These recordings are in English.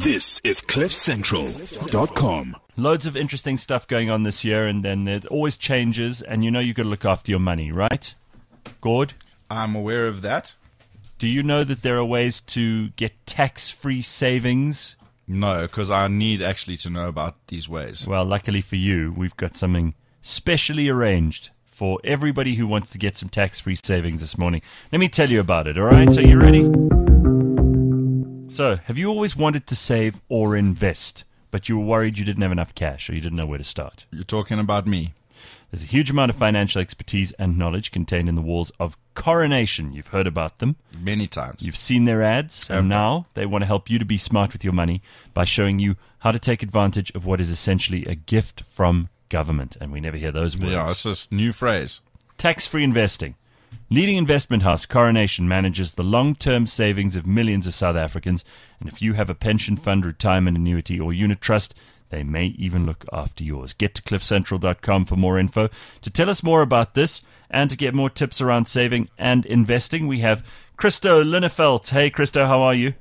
This is CliffCentral.com. Loads of interesting stuff going on this year, and then it always changes, and you know you've got to look after your money, right? Gord? I'm aware of that. Do you know that there are ways to get tax-free savings? No, because I need actually to know about these ways. Well, luckily for you, we've got something specially arranged for everybody who wants to get some tax-free savings this morning. Let me tell you about it, all right? So you ready? So, have you always wanted to save or invest, but you were worried you didn't have enough cash or you didn't know where to start? You're talking about me. There's a huge amount of financial expertise and knowledge contained in the walls of Coronation. You've heard about them. Many times. You've seen their ads, and now they want to help you to be smart with your money by showing you how to take advantage of what is essentially a gift from government. And we never hear those words. Yeah, it's just a new phrase. Tax-free investing. Leading investment house Coronation manages the long-term savings of millions of South Africans, and if you have a pension fund, retirement annuity, or unit trust, they may even look after yours. Get to cliffcentral.com for more info. To tell us more about this and to get more tips around saving and investing, we have Christo Linnefelt. Hey, Christo, how are you?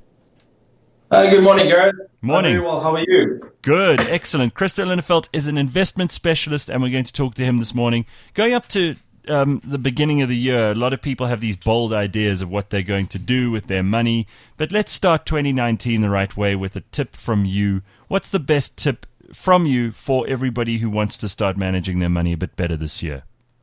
Good morning, Gareth. Morning. Very well. How are you? Good. Excellent. Christo Linnefelt is an investment specialist, and we're going to talk to him this morning. Going up to the beginning of the year, a lot of people have these bold ideas of what they're going to do with their money. But let's start 2019 the right way with a tip from you. What's the best tip from you for everybody who wants to start managing their money a bit better this year?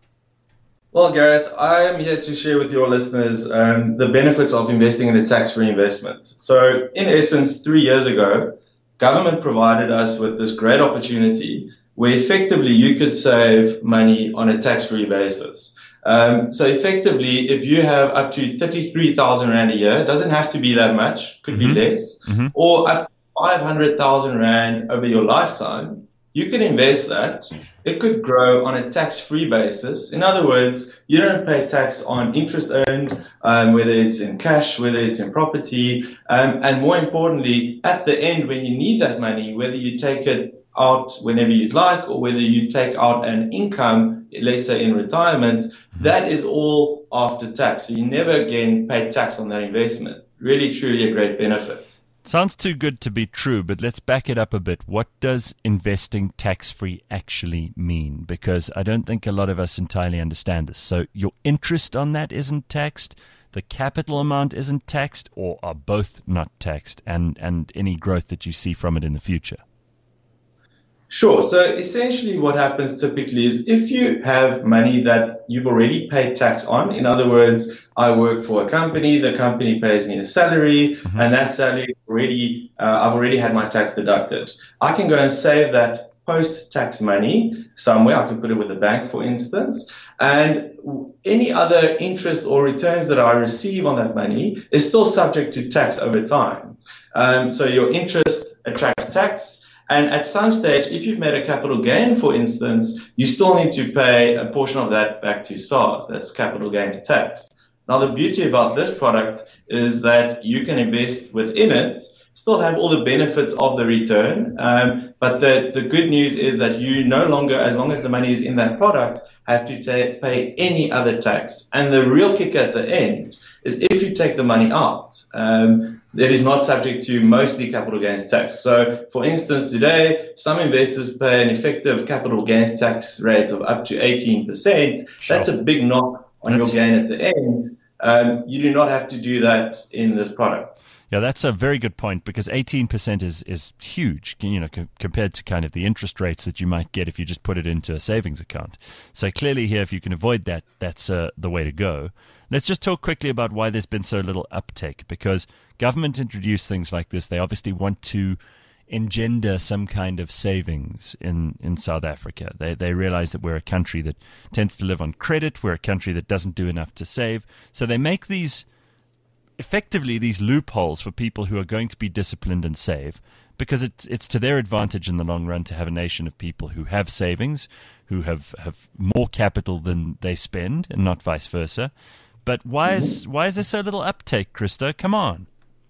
Well, Gareth, I am here to share with your listeners the benefits of investing in a tax-free investment. So, in essence, 3 years ago, government provided us with this great opportunity where effectively you could save money on a tax-free basis. So effectively, if you have up to 33,000 Rand a year, it doesn't have to be that much, could be less, or up to 500,000 Rand over your lifetime, you can invest that. It could grow on a tax-free basis. In other words, you don't pay tax on interest earned, whether it's in cash, whether it's in property, and more importantly, at the end, when you need that money, whether you take it out whenever you'd like, or whether you take out an income, let's say in retirement, that is all after tax. So you never again pay tax on that investment. Really, truly a great benefit. Sounds too good to be true, but let's back it up a bit. What does investing tax-free actually mean? Because I don't think a lot of us entirely understand this. So your interest on that isn't taxed, the capital amount isn't taxed, or are both not taxed, and any growth that you see from it in the future? Sure. So essentially what happens typically is if you have money that you've already paid tax on, in other words, I work for a company, the company pays me a salary, and that salary I've already had my tax deducted. I can go and save that post-tax money somewhere. I can put it with a bank, for instance, and any other interest or returns that I receive on that money is still subject to tax over time. So your interest attracts tax. And at some stage, if you've made a capital gain, for instance, you still need to pay a portion of that back to SARS. That's capital gains tax. Now, the beauty about this product is that you can invest within it, still have all the benefits of the return. But the good news is that you no longer, as long as the money is in that product, have to pay any other tax. And the real kick at the end is if you take the money out, it is not subject to mostly capital gains tax. So, for instance, today, some investors pay an effective capital gains tax rate of up to 18%. Sure. That's a big knock on your gain at the end. You do not have to do that in this product. Yeah, that's a very good point, because 18% is huge, compared to kind of the interest rates that you might get if you just put it into a savings account. So clearly here, if you can avoid that, that's the way to go. Let's just talk quickly about why there's been so little uptake, because government introduced things like this. They obviously want to engender some kind of savings in South Africa. They realize that we're a country that tends to live on credit. We're a country that doesn't do enough to save. So they make effectively these loopholes for people who are going to be disciplined and save, because it's to their advantage in the long run to have a nation of people who have savings, who have more capital than they spend, and not vice versa. But why is there so little uptake, Christo? Come on.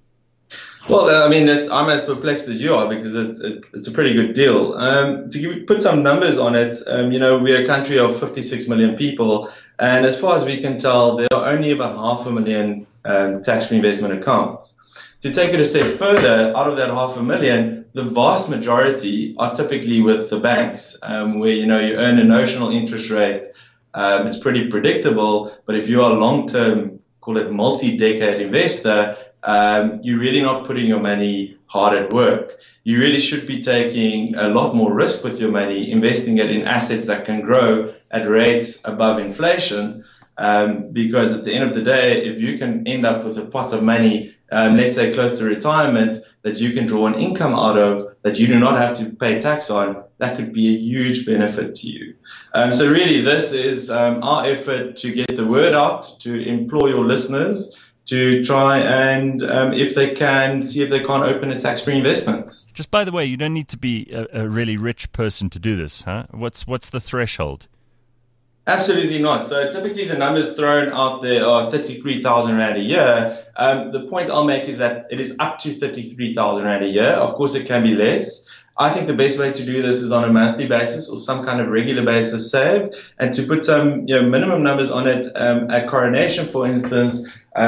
Well, I mean, I'm as perplexed as you are, because it's a pretty good deal. To put some numbers on it, we're a country of 56 million people, and as far as we can tell, there are only about 500,000 tax-free investment accounts. To take it a step further, out of that $500,000, the vast majority are typically with the banks, where, you earn a notional interest rate. It's pretty predictable, but if you're a long-term, call it multi-decade investor, you're really not putting your money hard at work. You really should be taking a lot more risk with your money, investing it in assets that can grow at rates above inflation, because at the end of the day, if you can end up with a pot of money, let's say close to retirement, that you can draw an income out of, that you do not have to pay tax on, that could be a huge benefit to you. So really, this is our effort to get the word out, to implore your listeners to try and, if they can, see if they can't open a tax-free investment. Just by the way, you don't need to be a really rich person to do this, huh? What's the threshold? Absolutely not. So typically the numbers thrown out there are 33,000 Rand a year. The point I'll make is that it is up to 33,000 Rand a year. Of course, it can be less. I think the best way to do this is on a monthly basis or some kind of regular basis save, and to put some minimum numbers on it. At Coronation, for instance,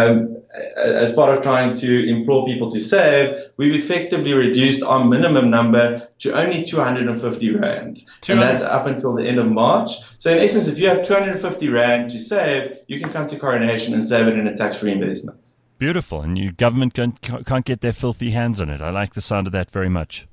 as part of trying to implore people to save, we've effectively reduced our minimum number to only 250 Rand. And that's up until the end of March. So in essence, if you have 250 Rand to save, you can come to Coronation and save it in a tax-free investment. Beautiful. And your government can't get their filthy hands on it. I like the sound of that very much.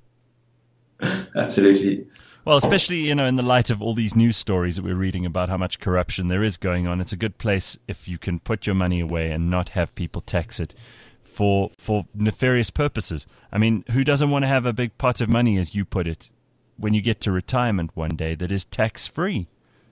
Absolutely. Well, especially, in the light of all these news stories that we're reading about how much corruption there is going on, it's a good place if you can put your money away and not have people tax it for nefarious purposes. I mean, who doesn't want to have a big pot of money, as you put it, when you get to retirement one day that is tax-free?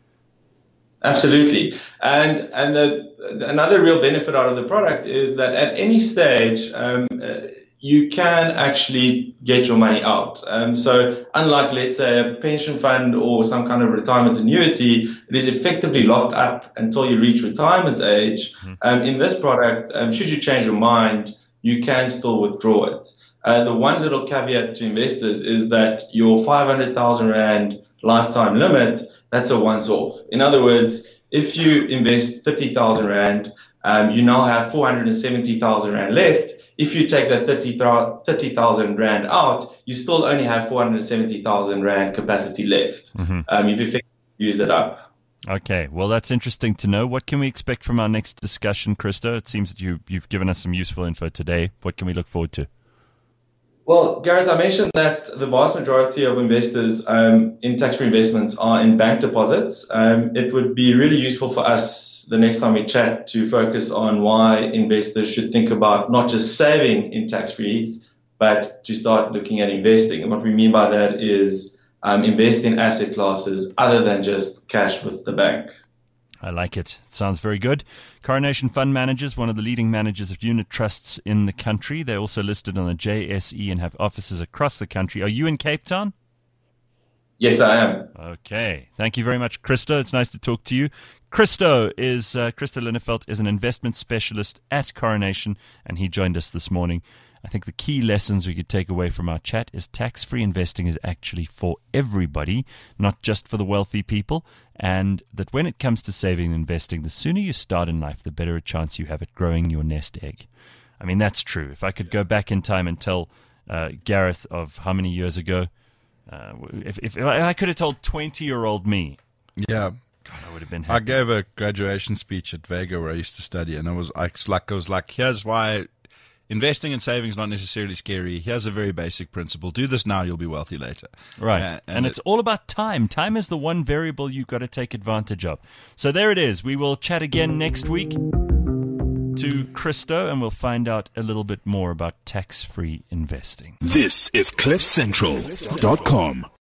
Absolutely. And another real benefit out of the product is that at any stage, you can actually get your money out. So unlike, let's say, a pension fund or some kind of retirement annuity, it is effectively locked up until you reach retirement age. In this product, should you change your mind, you can still withdraw it. The one little caveat to investors is that your 500,000 Rand lifetime limit, that's a once-off. In other words, if you invest 50,000 Rand, you now have 470,000 Rand left. If you take that 30,000 Rand out, you still only have 470,000 Rand capacity left. You've effectively used it up. Okay, well, that's interesting to know. What can we expect from our next discussion, Christo? It seems that you've given us some useful info today. What can we look forward to? Well, Gareth, I mentioned that the vast majority of investors in tax-free investments are in bank deposits. It would be really useful for us the next time we chat to focus on why investors should think about not just saving in tax-frees, but to start looking at investing. And what we mean by that is invest in asset classes other than just cash with the bank. I like it. It sounds very good. Coronation Fund Managers, one of the leading managers of unit trusts in the country. They're also listed on the JSE and have offices across the country. Are you in Cape Town? Yes, I am. Okay. Thank you very much, Christo. It's nice to talk to you. Christo Linefeld is an investment specialist at Coronation, and he joined us this morning. I think the key lessons we could take away from our chat is tax-free investing is actually for everybody, not just for the wealthy people, and that when it comes to saving and investing, the sooner you start in life, the better a chance you have at growing your nest egg. I mean, that's true. If I could go back in time and tell Gareth of how many years ago, if I could have told 20-year-old me. Yeah. God, I would have been happy. I gave a graduation speech at Vega where I used to study, and I was like, here's why investing and saving is not necessarily scary. Here's a very basic principle. Do this now, you'll be wealthy later. Right. And it's all about time. Time is the one variable you've got to take advantage of. So there it is. We will chat again next week to Christo, and we'll find out a little bit more about tax-free investing. This is CliffCentral.com.